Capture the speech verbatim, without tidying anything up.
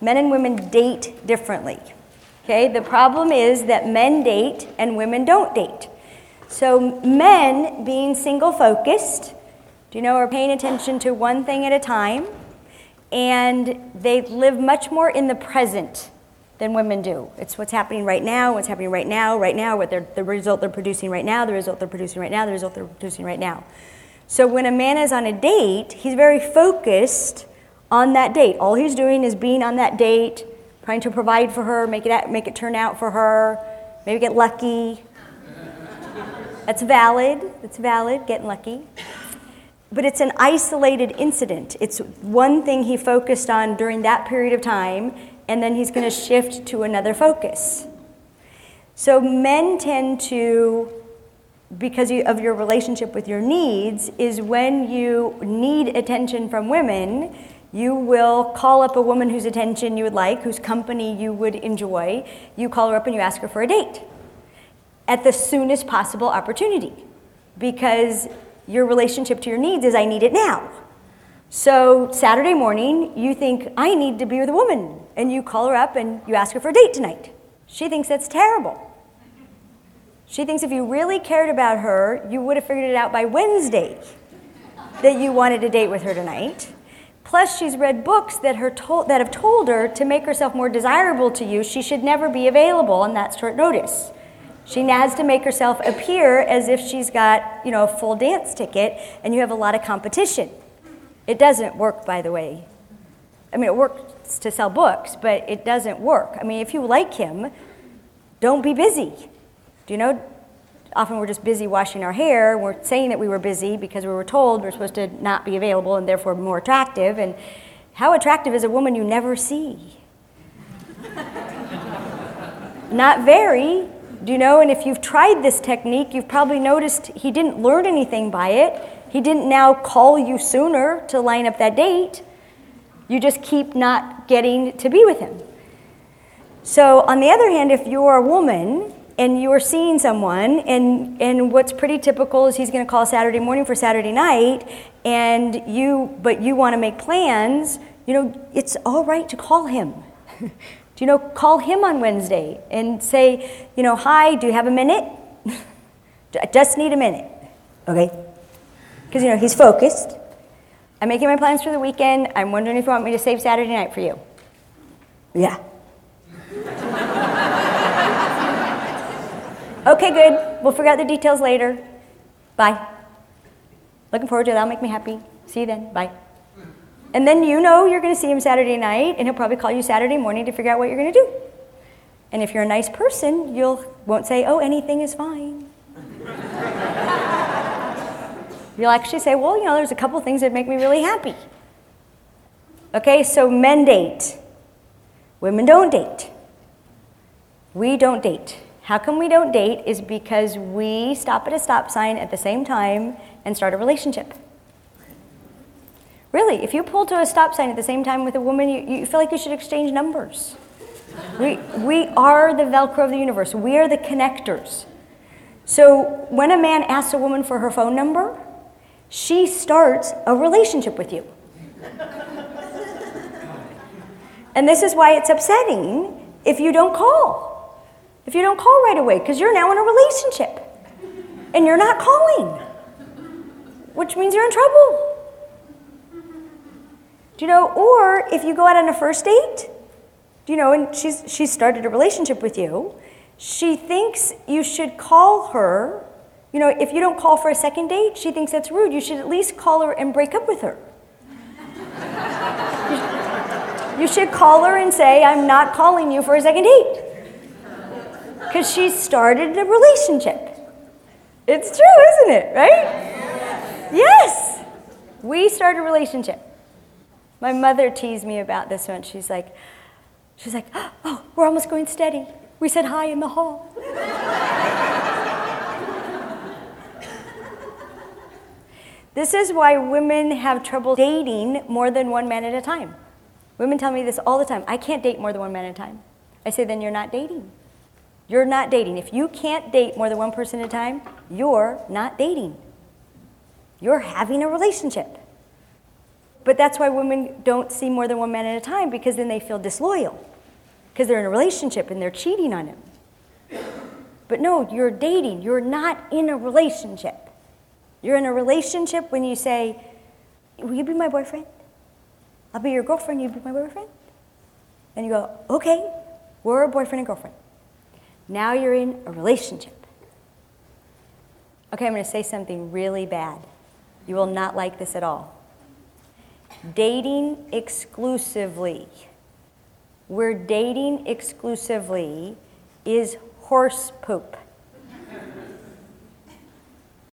Men and women date differently. Okay, the problem is that men date and women don't date. So men, being single-focused, do you know, are paying attention to one thing at a time, and they live much more in the present than women do. It's what's happening right now, what's happening right now, right now, what they're, the result they're producing right now, the result they're producing right now, the result they're producing right now. So when a man is on a date, he's very focused on that date. All he's doing is being on that date, trying to provide for her, make it make it turn out for her, maybe get lucky. That's valid. That's valid, getting lucky. But it's an isolated incident. It's one thing he focused on during that period of time, and then he's going to shift to another focus. So men tend to, because of your relationship with your needs, is when you need attention from women, you will call up a woman whose attention you would like, whose company you would enjoy. You call her up and you ask her for a date at the soonest possible opportunity, because your relationship to your needs is I need it now. So Saturday morning, you think, I need to be with a woman, and you call her up and you ask her for a date tonight. She thinks that's terrible. She thinks if you really cared about her, you would have figured it out by Wednesday that you wanted a date with her tonight. Plus, she's read books that, her to- that have told her to make herself more desirable to you, she should never be available on that short notice. She has to make herself appear as if she's got, you know, a full dance ticket and you have a lot of competition. It doesn't work, by the way. I mean, it works to sell books, but it doesn't work. I mean, if you like him, don't be busy. Do you know? Often we're just busy washing our hair. We're saying that we were busy because we were told we're supposed to not be available and therefore more attractive. And how attractive is a woman you never see? Not very. Do you know? And if you've tried this technique, you've probably noticed he didn't learn anything by it. He didn't now call you sooner to line up that date. You just keep not getting to be with him. So on the other hand, if you're a woman and you're seeing someone, and, and what's pretty typical is he's going to call Saturday morning for Saturday night, and you, but you want to make plans, you know, it's all right to call him. Do you know, call him on Wednesday and say, you know, hi, do you have a minute? I just need a minute. Okay. Because, you know, he's focused. I'm making my plans for the weekend. I'm wondering if you want me to save Saturday night for you. Yeah. Okay, good. We'll figure out the details later. Bye. Looking forward to it. That'll make me happy. See you then. Bye. And then you know you're going to see him Saturday night, and he'll probably call you Saturday morning to figure out what you're going to do. And if you're a nice person, you'll won't say, oh, anything is fine. You'll actually say, well, you know, there's a couple things that make me really happy. Okay, so men date. Women don't date. We don't date. How come we don't date is because we stop at a stop sign at the same time and start a relationship. Really, if you pull to a stop sign at the same time with a woman, you, you feel like you should exchange numbers. We, we are the Velcro of the universe. We are the connectors. So when a man asks a woman for her phone number, she starts a relationship with you. And this is why it's upsetting if you don't call. If you don't call right away, because you're now in a relationship. And you're not calling. Which means you're in trouble. Do you know, or if you go out on a first date, do you know, and she's she's started a relationship with you, she thinks you should call her. You know, if you don't call for a second date, she thinks that's rude. You should at least call her and break up with her. You should call her and say, I'm not calling you for a second date. Because she started a relationship. It's true, isn't it? Right? Yes. We start a relationship. My mother teased me about this one. She's like, she's like, oh, we're almost going steady. We said hi in the hall. This is why women have trouble dating more than one man at a time. Women tell me this all the time. I can't date more than one man at a time. I say, then you're not dating. You're not dating. If you can't date more than one person at a time, you're not dating. You're having a relationship. But that's why women don't see more than one man at a time, because then they feel disloyal. Because they're in a relationship and they're cheating on him. But no, you're dating. You're not in a relationship. You're in a relationship when you say, will you be my boyfriend? I'll be your girlfriend, you be my boyfriend? And you go, okay, we're a boyfriend and girlfriend. Now you're in a relationship. Okay, I'm going to say something really bad. You will not like this at all. Dating exclusively. We're dating exclusively is horse poop.